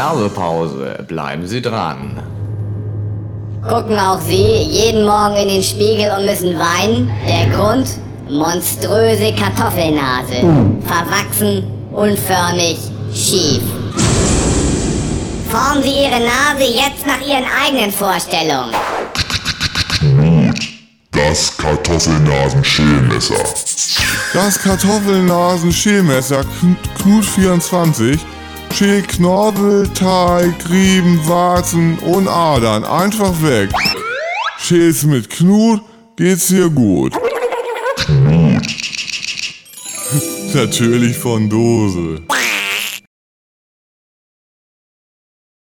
Werbepause. Bleiben Sie dran. Gucken auch Sie jeden Morgen in den Spiegel und müssen weinen? Der Grund? Monströse Kartoffelnase. Verwachsen, unförmig, schief. Formen Sie Ihre Nase jetzt nach Ihren eigenen Vorstellungen. Das Kartoffelnasen-Schälmesser. Das Kartoffelnasen-Schälmesser Knut 24 schält Knorpel, Teig, Rieben, Warzen und Adern einfach weg. Schälst mit Knut, geht's dir gut. Knut. Natürlich von Dose.